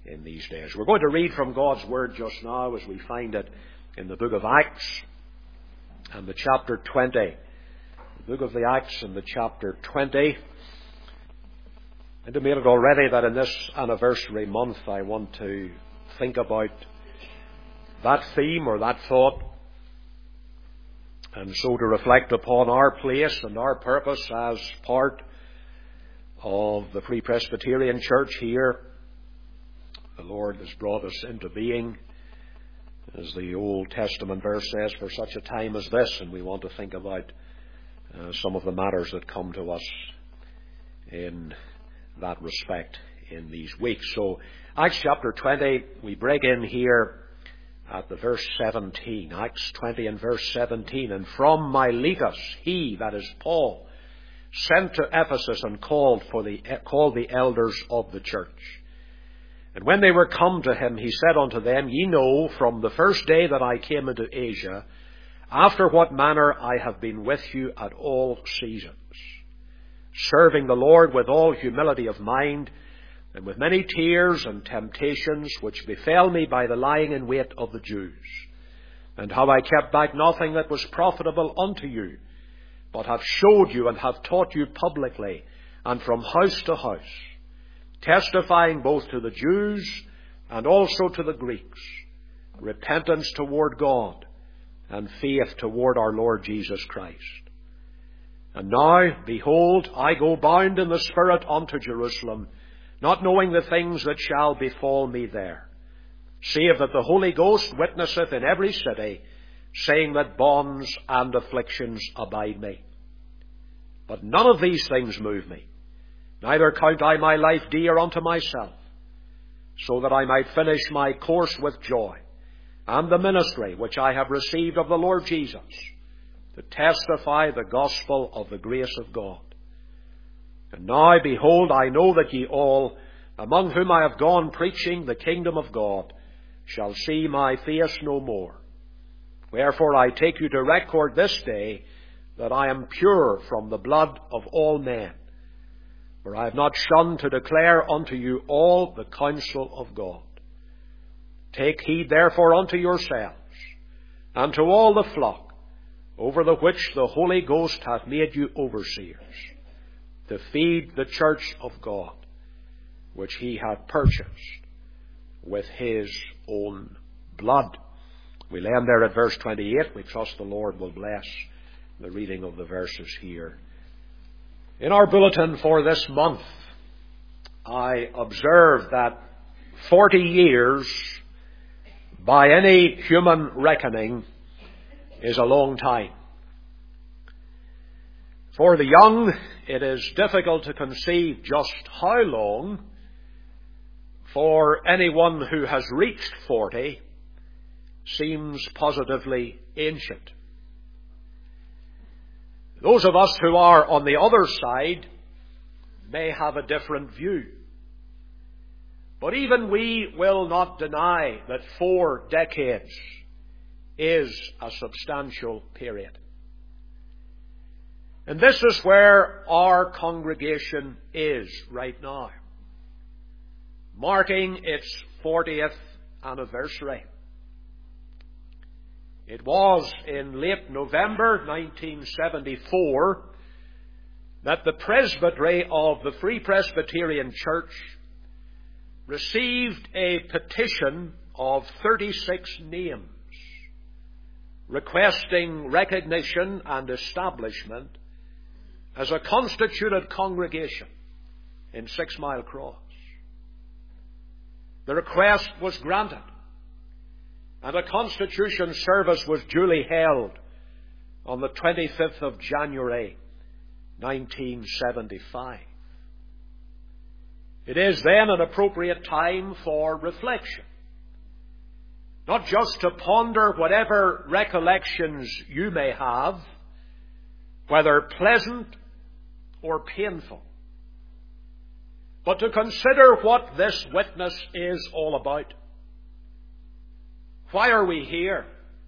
in these days. We're going to read from God's Word just now as we find it in the book of Acts and the chapter 20. The book of the Acts and the chapter 20. I intimated already that in this anniversary month I want to think about that theme or that thought, and so to reflect upon our place and our purpose as part of the Free Presbyterian Church here. The Lord has brought us into being, as the Old Testament verse says, for such a time as this, and we want to think about some of the matters that come to us in that respect in these weeks. So, Acts chapter 20, we break in here at the verse 17. Acts 20 and verse 17. And from Miletus, he, that is Paul, sent to Ephesus and called the elders of the church. And when they were come to him, he said unto them, Ye know from the first day that I came into Asia, after what manner I have been with you at all seasons, serving the Lord with all humility of mind, and with many tears and temptations which befell me by the lying in wait of the Jews, and how I kept back nothing that was profitable unto you, but have showed you and have taught you publicly, and from house to house, testifying both to the Jews and also to the Greeks, repentance toward God and faith toward our Lord Jesus Christ. And now, behold, I go bound in the Spirit unto Jerusalem, not knowing the things that shall befall me there, save that the Holy Ghost witnesseth in every city, saying that bonds and afflictions abide me. But none of these things move me, neither count I my life dear unto myself, so that I might finish my course with joy, and the ministry which I have received of the Lord Jesus, to testify the gospel of the grace of God. And now, behold, I know that ye all, among whom I have gone preaching the kingdom of God, shall see my face no more. Wherefore I take you to record this day that I am pure from the blood of all men, for I have not shunned to declare unto you all the counsel of God. Take heed therefore unto yourselves, and to all the flock, over the which the Holy Ghost hath made you overseers, to feed the church of God, which he hath purchased with his own blood. We'll end there at verse 28. We trust the Lord will bless the reading of the verses here. In our bulletin for this month, I observe that 40 years, by any human reckoning, is a long time. For the young, it is difficult to conceive just how long. For anyone who has reached 40, seems positively ancient. Those of us who are on the other side may have a different view. But even we will not deny that 4 decades is a substantial period. And this is where our congregation is right now, marking its 40th anniversary. It was in late November 1974 that the presbytery of the Free Presbyterian Church received a petition of 36 names requesting recognition and establishment as a constituted congregation in 6 Mile Cross. The request was granted, and a constitution service was duly held on the 25th of January 1975. It is then an appropriate time for reflection, not just to ponder whatever recollections you may have, whether pleasant or painful, but to consider what this witness is all about. Why are we here?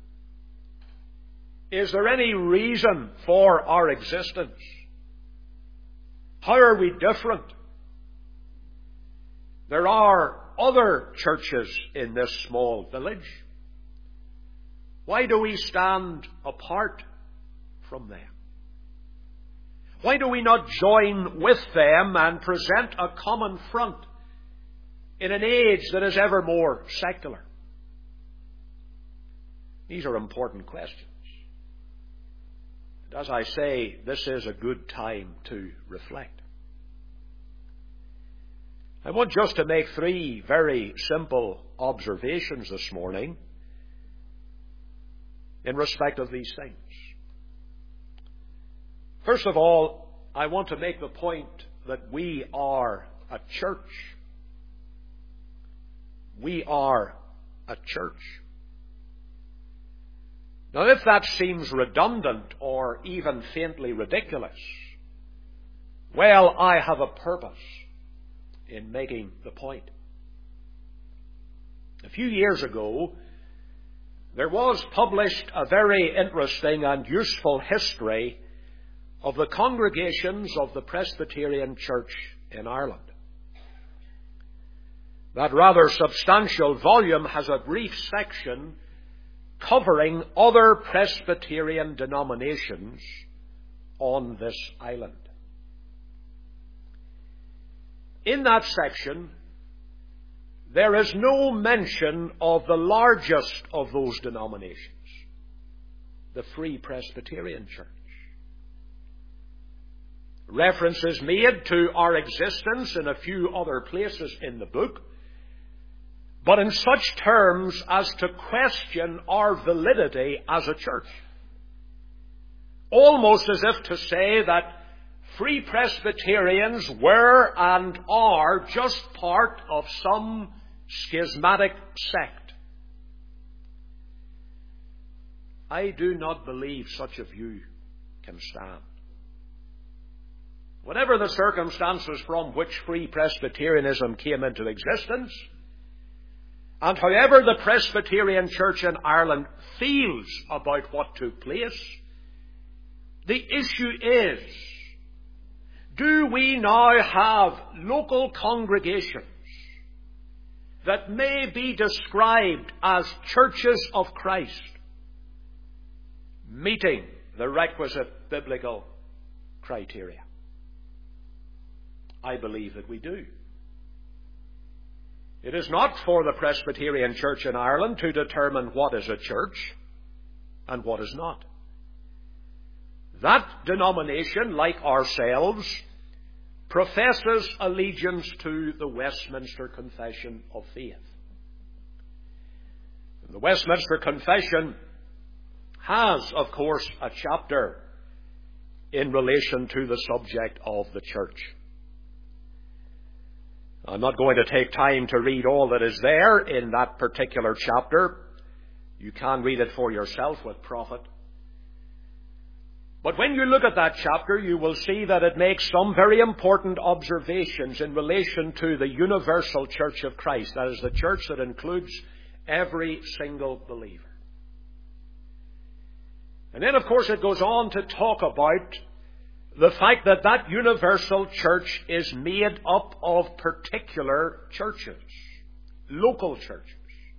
Is there any reason for our existence? How are we different? There are other churches in this small village? Why do we stand apart from them? Why do we not join with them and present a common front in an age that is ever more secular? These are important questions. And as I say, this is a good time to reflect. I want just to make three very simple observations this morning in respect of these things. First of all, I want to make the point that we are a church. We are a church. Now, if that seems redundant or even faintly ridiculous, well, I have a purpose in making the point. A few years ago, there was published a very interesting and useful history of the congregations of the Presbyterian Church in Ireland. That rather substantial volume has a brief section covering other Presbyterian denominations on this island. In that section, there is no mention of the largest of those denominations, the Free Presbyterian Church. Reference is made to our existence in a few other places in the book, but in such terms as to question our validity as a church. Almost as if to say that Free Presbyterians were and are just part of some schismatic sect. I do not believe such a view can stand. Whatever the circumstances from which Free Presbyterianism came into existence, and however the Presbyterian Church in Ireland feels about what took place, the issue is, do we now have local congregations that may be described as churches of Christ, meeting the requisite biblical criteria? I believe that we do. It is not for the Presbyterian Church in Ireland to determine what is a church and what is not. That denomination, like ourselves, professes allegiance to the Westminster Confession of Faith. The Westminster Confession has, of course, a chapter in relation to the subject of the church. I'm not going to take time to read all that is there in that particular chapter. You can read it for yourself with profit. But when you look at that chapter, you will see that it makes some very important observations in relation to the universal Church of Christ. That is, the church that includes every single believer. And then, of course, it goes on to talk about the fact that that universal church is made up of particular churches, local churches.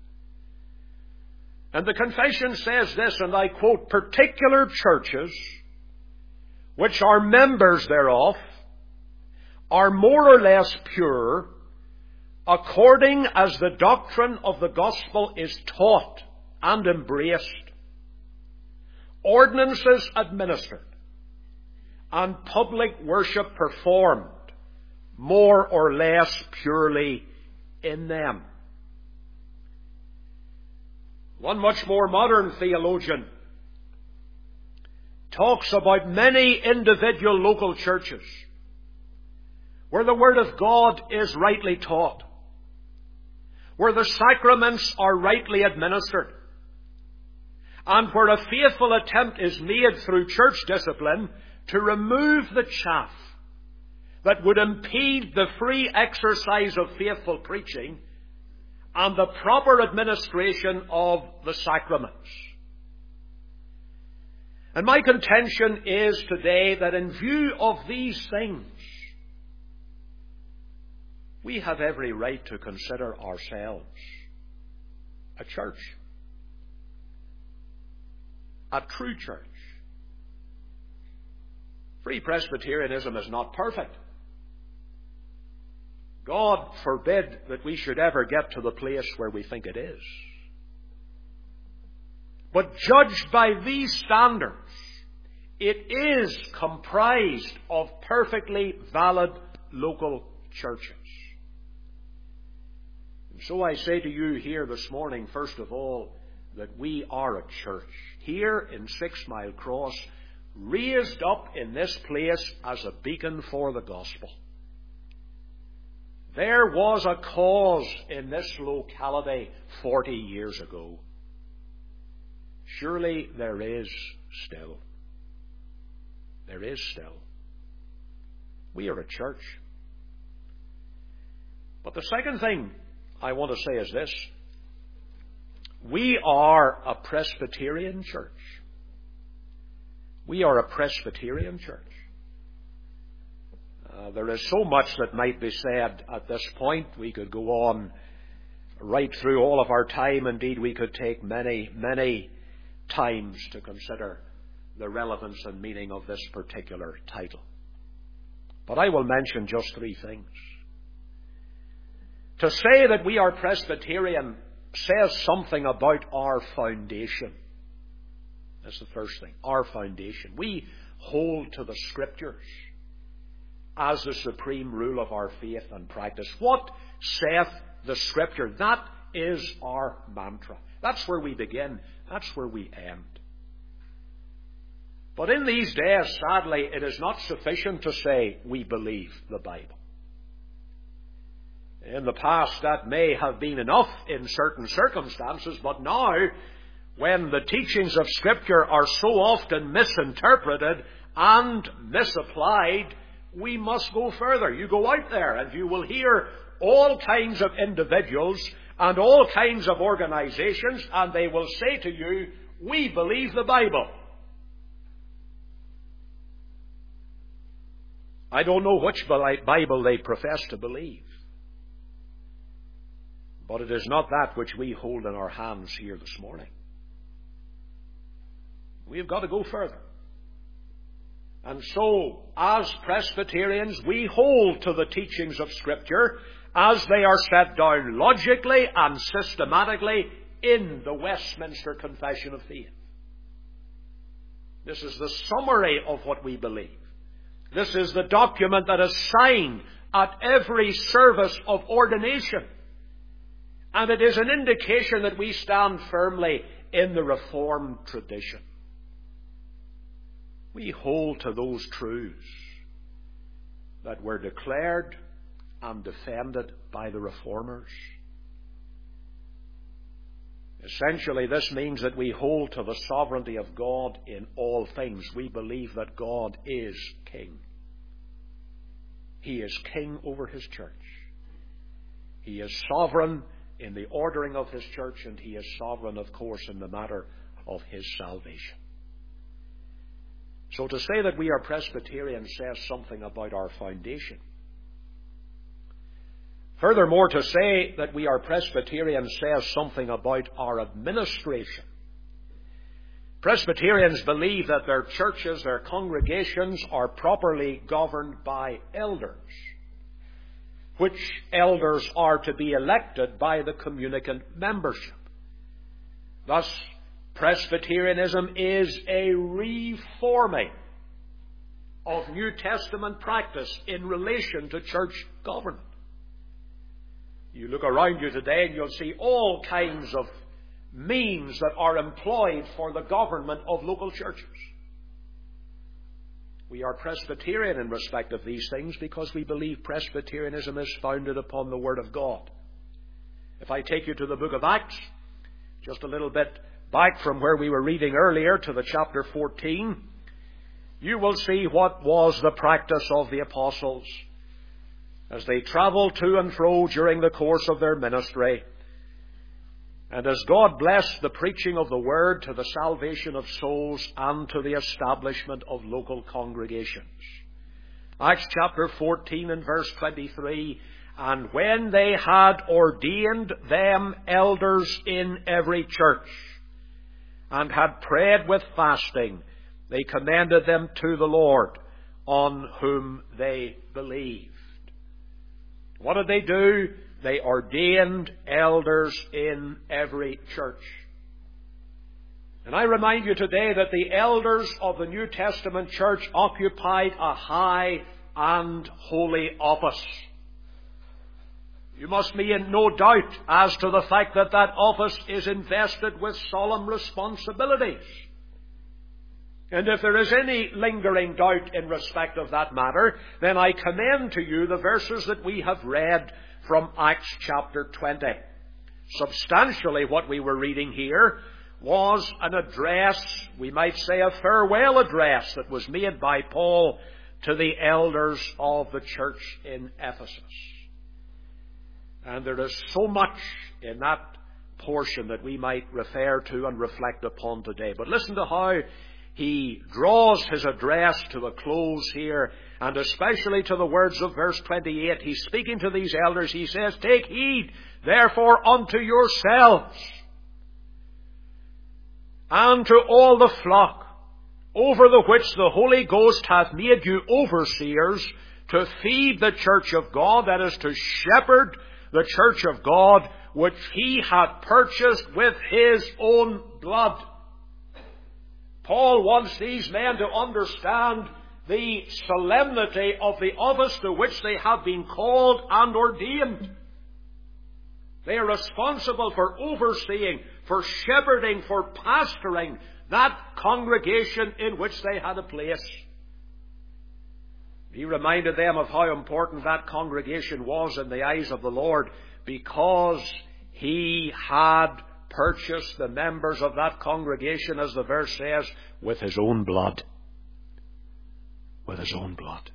And the confession says this, and I quote, "Particular churches, which are members thereof, are more or less pure, according as the doctrine of the gospel is taught and embraced, ordinances administered, and public worship performed more or less purely in them." One much more modern theologian talks about many individual local churches where the Word of God is rightly taught, where the sacraments are rightly administered, and where a faithful attempt is made through church discipline to remove the chaff that would impede the free exercise of faithful preaching and the proper administration of the sacraments. And my contention is today that in view of these things, we have every right to consider ourselves a church, a true church. Free Presbyterianism is not perfect. God forbid that we should ever get to the place where we think it is. But judged by these standards, it is comprised of perfectly valid local churches. And so I say to you here this morning, first of all, that we are a church here in 6 Mile Cross, raised up in this place as a beacon for the gospel. There was a cause in this locality 40 years ago. Surely there is still. There is still. We are a church. But the second thing I want to say is this. We are a Presbyterian church. We are a Presbyterian church. There is so much that might be said at this point. We could go on right through all of our time. Indeed, we could take many, many times to consider the relevance and meaning of this particular title. But I will mention just 3 things. To say that we are Presbyterian says something about our foundation. That's the first thing, our foundation. We hold to the Scriptures as the supreme rule of our faith and practice. What saith the Scripture? That is our mantra. That's where we begin. That's where we end. But in these days, sadly, it is not sufficient to say we believe the Bible. In the past, that may have been enough in certain circumstances, but now, when the teachings of Scripture are so often misinterpreted and misapplied, we must go further. You go out there and you will hear all kinds of individuals and all kinds of organizations, and they will say to you, we believe the Bible. I don't know which Bible they profess to believe. But it is not that which we hold in our hands here this morning. We've got to go further. And so, as Presbyterians, we hold to the teachings of Scripture as they are set down logically and systematically in the Westminster Confession of Faith. This is the summary of what we believe. This is the document that is signed at every service of ordination. And it is an indication that we stand firmly in the Reformed tradition. We hold to those truths that were declared and defended by the Reformers. Essentially, this means that we hold to the sovereignty of God in all things. We believe that God is King. He is King over His church. He is sovereign in the ordering of His church, and He is sovereign, of course, in the matter of His salvation. So to say that we are Presbyterian says something about our foundation. Furthermore, to say that we are Presbyterian says something about our administration. Presbyterians believe that their churches, their congregations, are properly governed by elders, which elders are to be elected by the communicant membership. Thus, Presbyterianism is a reforming of New Testament practice in relation to church government. You look around you today and you'll see all kinds of means that are employed for the government of local churches. We are Presbyterian in respect of these things because we believe Presbyterianism is founded upon the Word of God. If I take you to the book of Acts, just a little bit back from where we were reading earlier to the chapter 14, you will see what was the practice of the apostles as they travelled to and fro during the course of their ministry. And as God blessed the preaching of the Word to the salvation of souls and to the establishment of local congregations. Acts chapter 14 and verse 23, And when they had ordained them elders in every church, and had prayed with fasting, they commended them to the Lord, on whom they believed. What did they do? They ordained elders in every church. And I remind you today that the elders of the New Testament church occupied a high and holy office. You must be in no doubt as to the fact that that office is invested with solemn responsibilities. And if there is any lingering doubt in respect of that matter, then I commend to you the verses that we have read from Acts chapter 20. Substantially, what we were reading here was an address, we might say a farewell address, that was made by Paul to the elders of the church in Ephesus. And there is so much in that portion that we might refer to and reflect upon today. But listen to how he draws his address to a close here, and especially to the words of verse 28. He's speaking to these elders. He says, "Take heed, therefore, unto yourselves, and to all the flock, over the which the Holy Ghost hath made you overseers, to feed the church of God," that is, to shepherd the church of God, which he hath purchased with his own blood. Paul wants these men to understand the solemnity of the office to which they have been called and ordained. They are responsible for overseeing, for shepherding, for pastoring that congregation in which they had a place. He reminded them of how important that congregation was in the eyes of the Lord, because he had purchased the members of that congregation, as the verse says, with his own blood. With his own blood.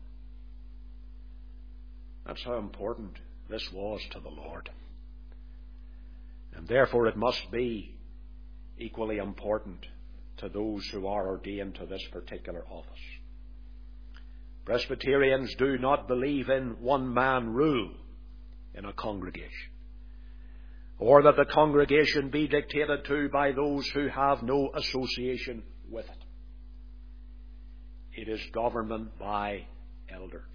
That's how important this was to the Lord. And therefore it must be equally important to those who are ordained to this particular office. Presbyterians do not believe in one-man rule in a congregation, or that the congregation be dictated to by those who have no association with it. It is government by elders.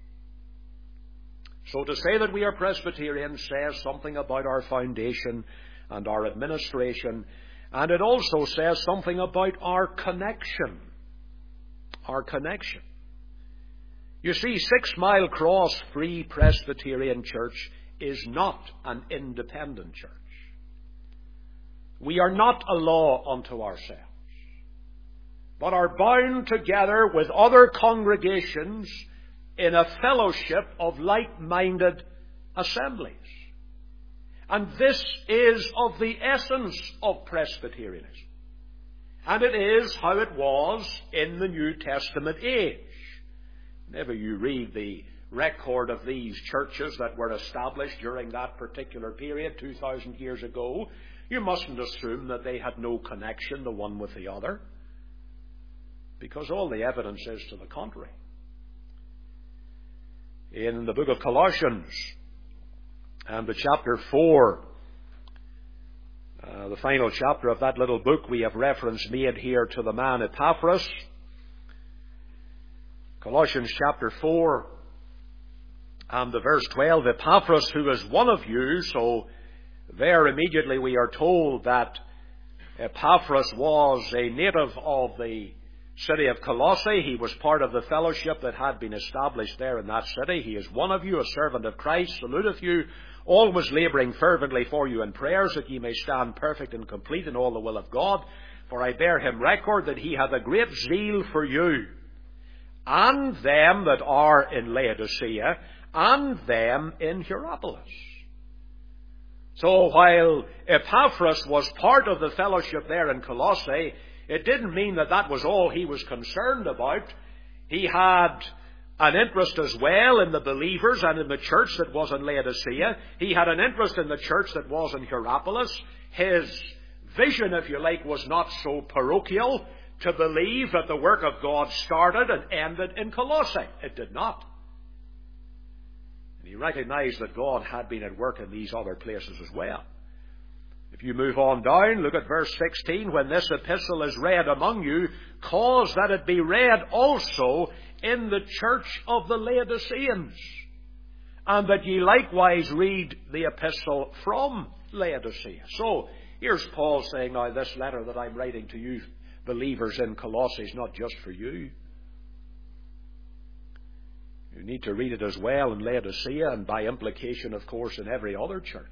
So to say that we are Presbyterians says something about our foundation and our administration, and it also says something about our connection. Our connection. You see, 6 Mile Cross Free Presbyterian Church is not an independent church. We are not a law unto ourselves, but are bound together with other congregations in a fellowship of like-minded assemblies. And this is of the essence of Presbyterianism. And it is how it was in the New Testament age. Whenever you read the record of these churches that were established during that particular period, 2,000 years ago, you mustn't assume that they had no connection the one with the other, because all the evidence is to the contrary. In the book of Colossians, and the chapter 4, the final chapter of that little book, we have reference made here to the man Epaphras. Colossians chapter 4 and the verse 12, Epaphras, who is one of you. So there immediately we are told that Epaphras was a native of the city of Colossae. He was part of the fellowship that had been established there in that city. He is one of you, a servant of Christ, saluteth you, always labouring fervently for you in prayers, that ye may stand perfect and complete in all the will of God. For I bear him record that he hath a great zeal for you, and them that are in Laodicea, and them in Hierapolis. So while Epaphras was part of the fellowship there in Colossae, it didn't mean that that was all he was concerned about. He had an interest as well in the believers and in the church that was in Laodicea. He had an interest in the church that was in Hierapolis. His vision, if you like, was not so parochial to believe that the work of God started and ended in Colossae. It did not. And He recognized that God had been at work in these other places as well. If you move on down, look at verse 16. When this epistle is read among you, cause that it be read also in the church of the Laodiceans, and that ye likewise read the epistle from Laodicea. So, here's Paul saying, now this letter that I'm writing to you believers in Colossae is not just for you. You need to read it as well in Laodicea, and by implication, of course, in every other church.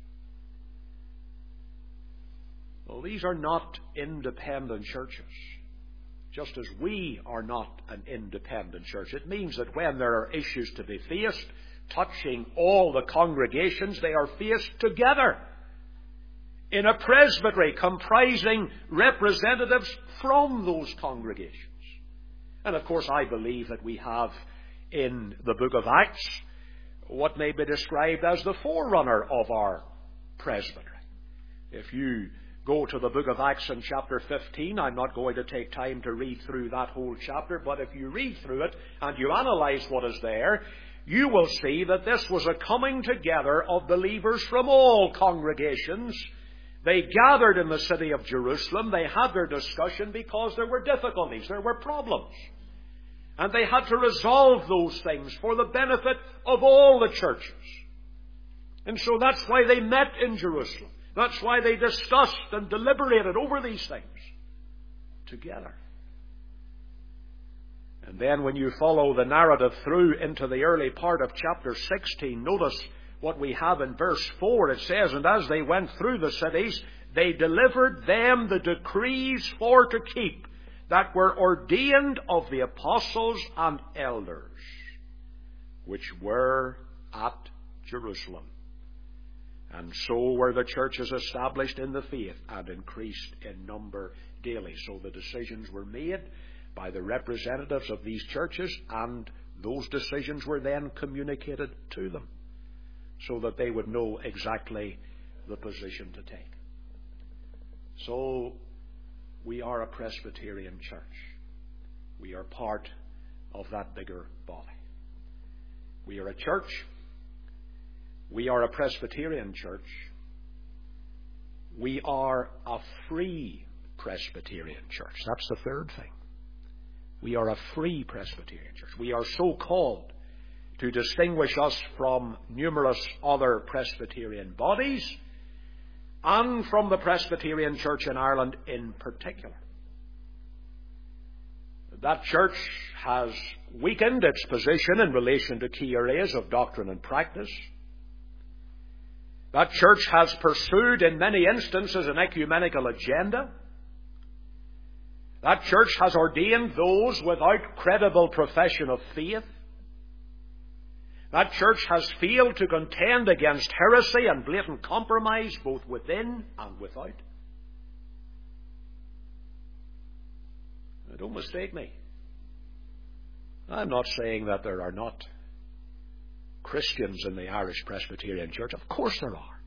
Well, these are not independent churches, just as we are not an independent church. It means that when there are issues to be faced, touching all the congregations, they are faced together in a presbytery comprising representatives from those congregations. And of course, I believe that we have in the book of Acts what may be described as the forerunner of our presbytery. If you go to the book of Acts in chapter 15, I'm not going to take time to read through that whole chapter, but if you read through it and you analyze what is there, you will see that this was a coming together of believers from all congregations. They gathered in the city of Jerusalem. They had their discussion because there were difficulties, there were problems. And they had to resolve those things for the benefit of all the churches. And so that's why they met in Jerusalem. That's why they discussed and deliberated over these things together. And then when you follow the narrative through into the early part of chapter 16, notice what we have in verse 4. It says, and as they went through the cities, they delivered them the decrees for to keep, that were ordained of the apostles and elders, which were at Jerusalem. And so were the churches established in the faith and increased in number daily. So the decisions were made by the representatives of these churches, and those decisions were then communicated to them so that they would know exactly the position to take. So we are a Presbyterian church. We are part of that bigger body. We are a church. We are a Presbyterian church. We are a free Presbyterian church. That's the third thing. We are a free Presbyterian church. We are so called to distinguish us from numerous other Presbyterian bodies and from the Presbyterian Church in Ireland in particular. That church has weakened its position in relation to key areas of doctrine and practice. That church has pursued in many instances an ecumenical agenda. That church has ordained those without credible profession of faith. That church has failed to contend against heresy and blatant compromise both within and without. Now, don't mistake me. I'm not saying that there are not Christians in the Irish Presbyterian Church. Of course there are.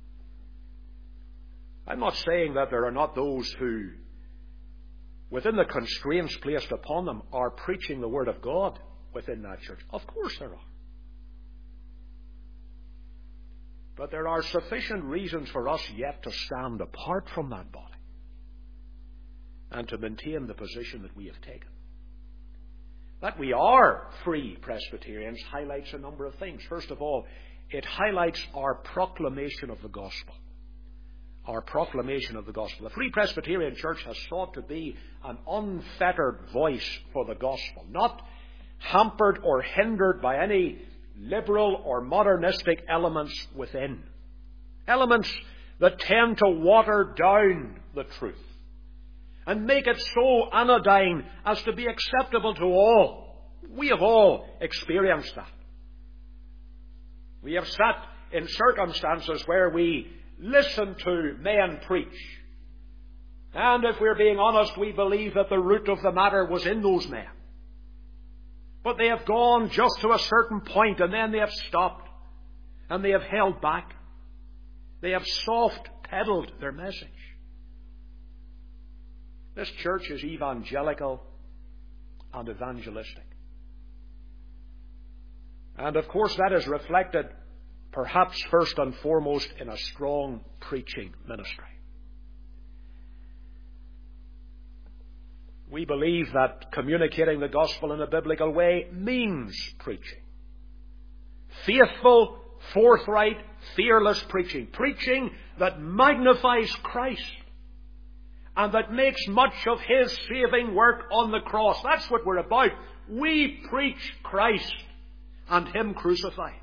I'm not saying that there are not those who, within the constraints placed upon them, are preaching the Word of God within that church. Of course there are. But there are sufficient reasons for us yet to stand apart from that body and to maintain the position that we have taken. That we are free Presbyterians highlights a number of things. First of all, it highlights our proclamation of the gospel. Our proclamation of the gospel. The Free Presbyterian Church has sought to be an unfettered voice for the gospel, not hampered or hindered by any liberal or modernistic elements within. Elements that tend to water down the truth and make it so anodyne as to be acceptable to all. We have all experienced that. We have sat in circumstances where we listen to men preach. And if we're being honest, we believe that the root of the matter was in those men. But they have gone just to a certain point and then they have stopped. And they have held back. They have soft-pedaled their message. This church is evangelical and evangelistic. And of course that is reflected perhaps first and foremost in a strong preaching ministry. We believe that communicating the gospel in a biblical way means preaching. Faithful, forthright, fearless preaching. Preaching that magnifies Christ and that makes much of His saving work on the cross. That's what we're about. We preach Christ and Him crucified.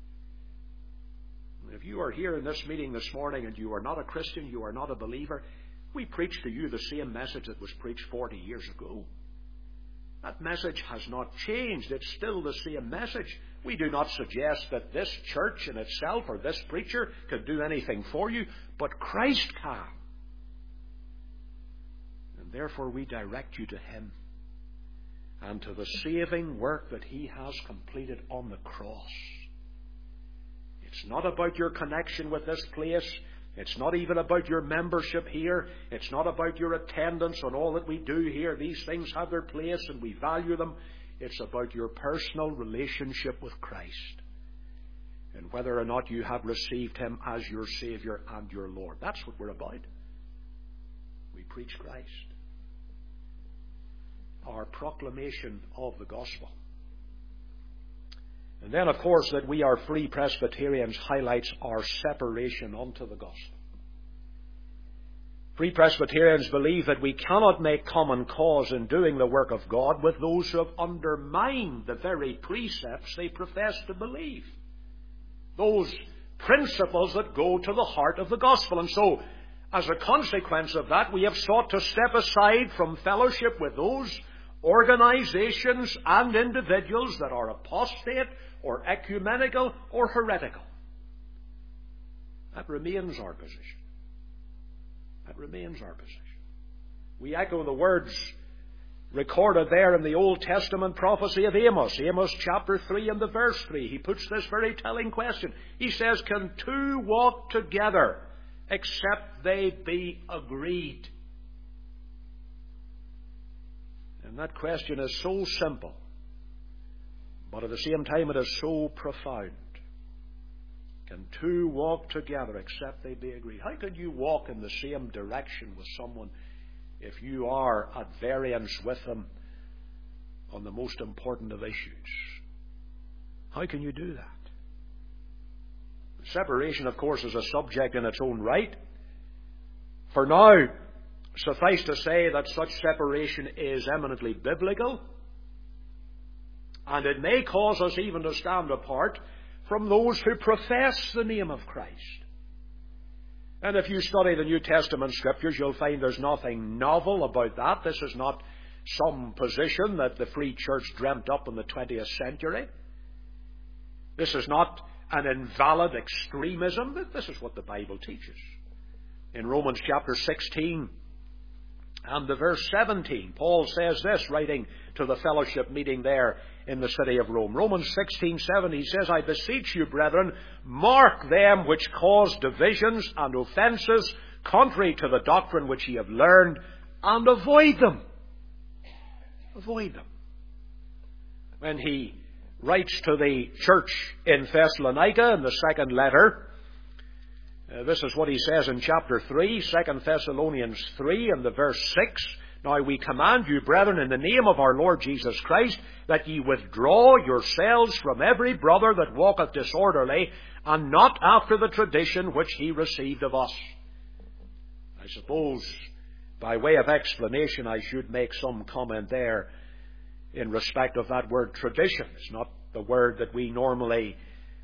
If you are here in this meeting this morning and you are not a Christian, you are not a believer, we preach to you the same message that was preached 40 years ago. That message has not changed. It's still the same message. We do not suggest that this church in itself or this preacher can do anything for you, but Christ can. And therefore we direct you to Him and to the saving work that He has completed on the cross. It's not about your connection with this place. It's not even about your membership here. It's not about your attendance on all that we do here. These things have their place and we value them. It's about your personal relationship with Christ and whether or not you have received Him as your Saviour and your Lord. That's what we're about. We preach Christ. Our proclamation of the gospel. And then, of course, that we are Free Presbyterians highlights our separation unto the gospel. Free Presbyterians believe that we cannot make common cause in doing the work of God with those who have undermined the very precepts they profess to believe. Those principles that go to the heart of the gospel. And so, as a consequence of that, we have sought to step aside from fellowship with those organizations and individuals that are apostate or ecumenical or heretical. That remains our position. That remains our position. We echo the words recorded there in the Old Testament prophecy of Amos. Amos chapter 3 and the verse 3. He puts this very telling question. He says, "Can two walk together except they be agreed?" And that question is so simple, but at the same time it is so profound. Can two walk together except they be agreed? How can you walk in the same direction with someone if you are at variance with them on the most important of issues? How can you do that? Separation, of course, is a subject in its own right. For now, suffice to say that such separation is eminently biblical, and it may cause us even to stand apart from those who profess the name of Christ. And if you study the New Testament Scriptures, you'll find there's nothing novel about that. This is not some position that the Free Church dreamt up in the 20th century. This is not an invalid extremism. This is what the Bible teaches. In Romans chapter 16 and the verse 17, Paul says this, writing to the fellowship meeting there in the city of Rome. Romans 16:7, he says, "I beseech you, brethren, mark them which cause divisions and offences, contrary to the doctrine which ye have learned, and avoid them." Avoid them. When he writes to the church in Thessalonica in the second letter, this is what he says in chapter 3, 2 Thessalonians 3 and the verse 6. "Now we command you, brethren, in the name of our Lord Jesus Christ, that ye withdraw yourselves from every brother that walketh disorderly, and not after the tradition which he received of us." I suppose, by way of explanation, I should make some comment there in respect of that word tradition. It's not the word that we normally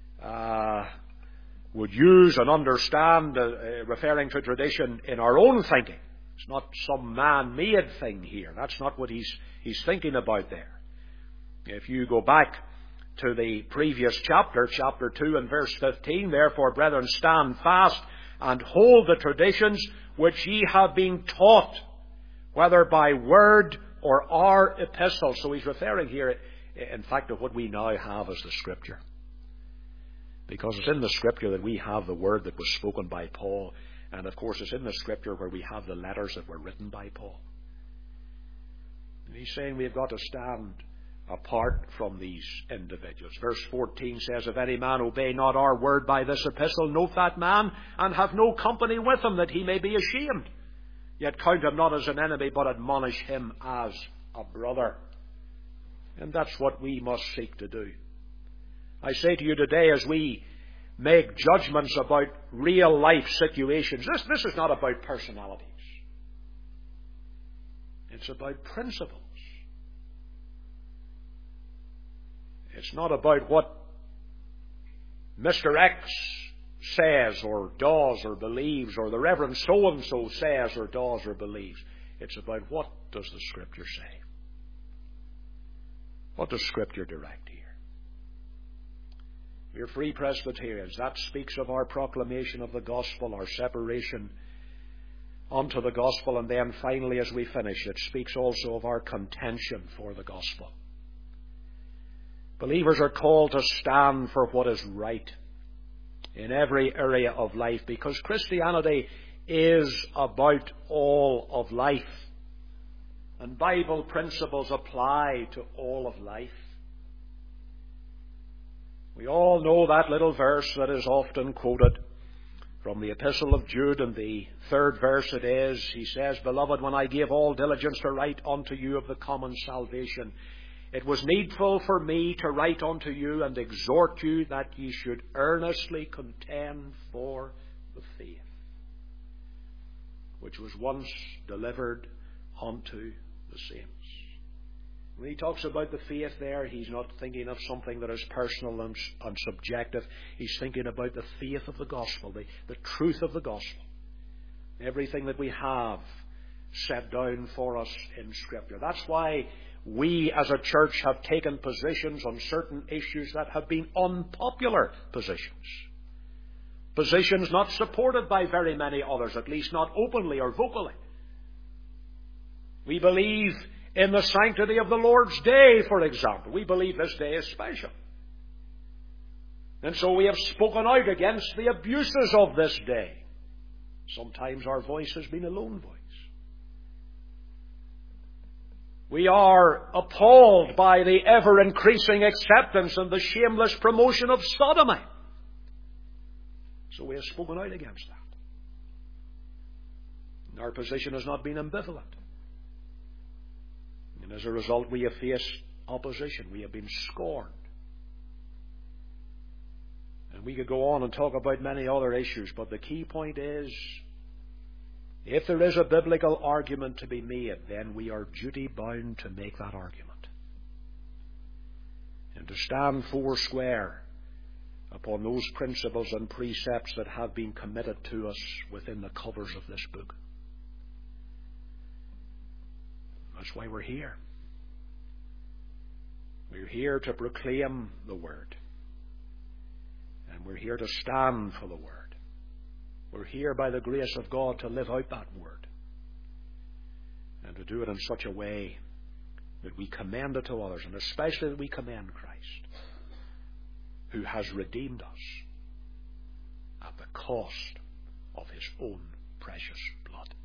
would use and understand, referring to tradition in our own thinking. It's not some man-made thing here. That's not what he's thinking about there. If you go back to the previous chapter, chapter 2 and verse 15, "Therefore, brethren, stand fast and hold the traditions which ye have been taught, whether by word or our epistle." So he's referring here, in fact, to what we now have as the Scripture. Because it's in the Scripture that we have the word that was spoken by Paul. And of course it's in the Scripture where we have the letters that were written by Paul. And he's saying we've got to stand apart from these individuals. Verse 14 says, if any man obey not our word by this epistle, note that man, and have no company with him, that he may be ashamed. Yet count him not as an enemy, but admonish him as a brother. And that's what we must seek to do. I say to you today, as we make judgments about real life situations, this is not about personalities. It's about principles. It's not about what Mr. X says or does or believes, or the Reverend so-and-so says or does or believes. It's about what does the Scripture say. What does Scripture direct here? We're Free Presbyterians. That speaks of our proclamation of the gospel, our separation unto the gospel, and then finally, as we finish, it speaks also of our contention for the gospel. Believers are called to stand for what is right in every area of life, because Christianity is about all of life, and Bible principles apply to all of life. We all know that little verse that is often quoted from the Epistle of Jude, and the 3rd verse it is. He says, Beloved, when I gave all diligence to write unto you of the common salvation, it was needful for me to write unto you and exhort you that ye should earnestly contend for the faith which was once delivered unto the saints. When he talks about the faith there, he's not thinking of something that is personal and subjective. He's thinking about the faith of the gospel, the truth of the gospel. Everything that we have set down for us in Scripture. That's why we as a church have taken positions on certain issues that have been unpopular positions. Positions not supported by very many others, at least not openly or vocally. We believe in the sanctity of the Lord's Day, for example. We believe this day is special. And so we have spoken out against the abuses of this day. Sometimes our voice has been a lone voice. We are appalled by the ever-increasing acceptance and the shameless promotion of sodomy. So we have spoken out against that. And our position has not been ambivalent. And as a result, we have faced opposition. We have been scorned. And we could go on and talk about many other issues, but the key point is, if there is a biblical argument to be made, then we are duty-bound to make that argument. And to stand foursquare upon those principles and precepts that have been committed to us within the covers of this book. That's why we're here. We're here to proclaim the Word. And we're here to stand for the Word. We're here by the grace of God to live out that Word. And to do it in such a way that we commend it to others, and especially that we commend Christ, who has redeemed us at the cost of His own precious blood.